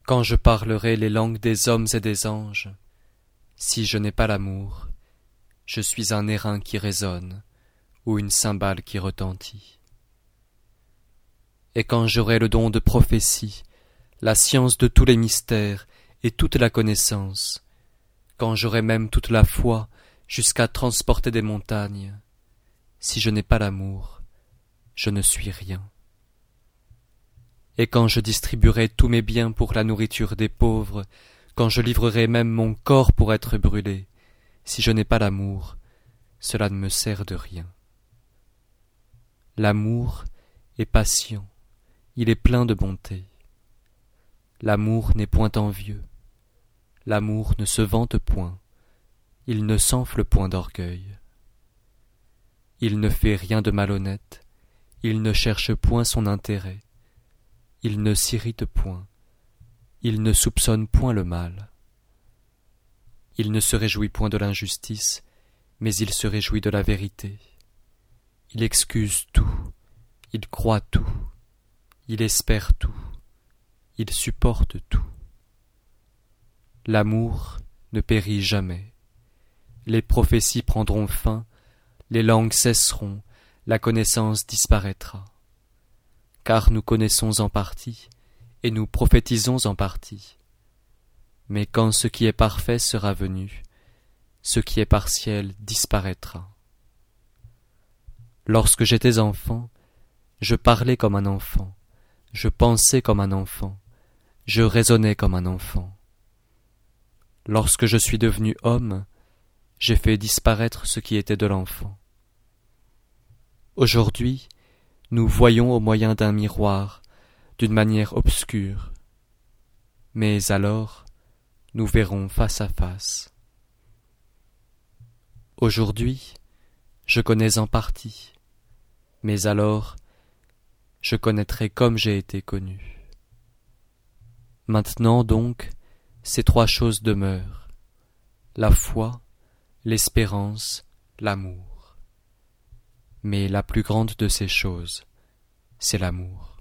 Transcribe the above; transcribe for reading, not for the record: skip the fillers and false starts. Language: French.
Quand je parlerai les langues des hommes et des anges, si je n'ai pas l'amour, je suis un airain qui résonne ou une cymbale qui retentit. Et quand j'aurai le don de prophétie, la science de tous les mystères et toute la connaissance, quand j'aurai même toute la foi jusqu'à transporter des montagnes, si je n'ai pas l'amour, je ne suis rien. Et quand je distribuerai tous mes biens pour la nourriture des pauvres, quand je livrerai même mon corps pour être brûlé, si je n'ai pas l'amour, cela ne me sert de rien. L'amour est patient, il est plein de bonté. L'amour n'est point envieux, l'amour ne se vante point, il ne s'enfle point d'orgueil. Il ne fait rien de malhonnête, il ne cherche point son intérêt, il ne s'irrite point, il ne soupçonne point le mal. Il ne se réjouit point de l'injustice, mais il se réjouit de la vérité. Il excuse tout, il croit tout, il espère tout, il supporte tout. L'amour ne périt jamais. Les prophéties prendront fin, les langues cesseront, la connaissance disparaîtra. Car nous connaissons en partie, et nous prophétisons en partie. Mais quand ce qui est parfait sera venu, ce qui est partiel disparaîtra. Lorsque j'étais enfant, je parlais comme un enfant, je pensais comme un enfant, je raisonnais comme un enfant. Lorsque je suis devenu homme, j'ai fait disparaître ce qui était de l'enfant. Aujourd'hui, nous voyons au moyen d'un miroir, d'une manière obscure. Mais alors, nous verrons face à face. Aujourd'hui, je connais en partie, mais alors, je connaîtrai comme j'ai été connu. Maintenant donc, ces trois choses demeurent, la foi, l'espérance, l'amour. Mais la plus grande de ces choses, c'est l'amour.